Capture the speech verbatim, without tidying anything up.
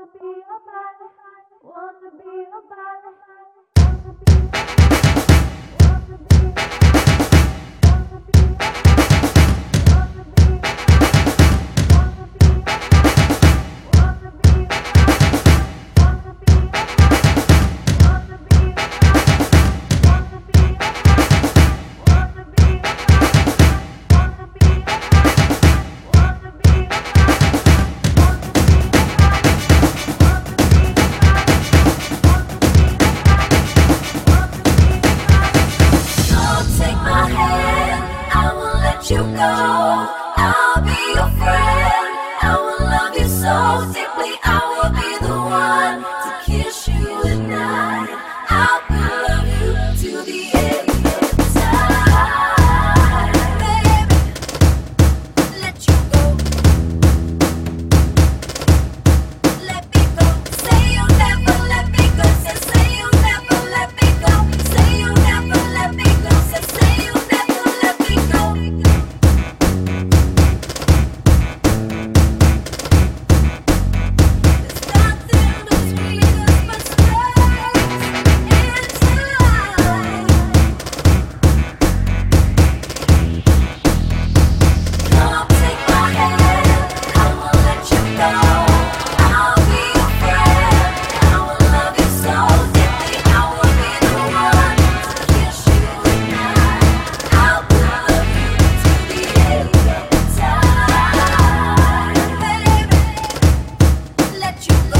You go, I'll be your friend. I will love you so deeply. I will be the one to kiss you at night. I will love you to the end of time. Baby, let you go. Let me go. Say you'll never let me go. Say, say you'll never let me go. Say you'll never let me go. Say, say you'll never let me go. You go.